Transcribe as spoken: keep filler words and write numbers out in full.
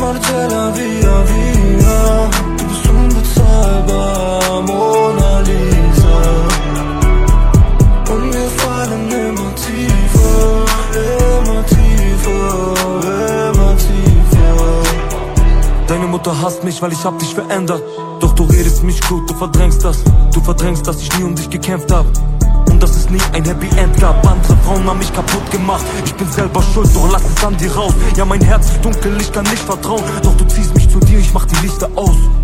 Marcella, via via. Du bist unbezahlbar, Mona Lisa. Und wir fallen immer tiefer, immer tiefer, immer tiefer. Deine Mutter hasst mich, weil ich hab dich verändert. Doch du redest mich gut, du verdrängst das. Du verdrängst, dass ich nie um dich gekämpft hab und dass es nie ein Happy End gab. Andere Frauen haben mich kaputt gemacht. Ich bin selber schuld, doch lass es an dir raus. Ja, mein Herz ist dunkel, ich kann nicht vertrauen. Doch du ziehst mich zu dir, ich mach die Lichter aus.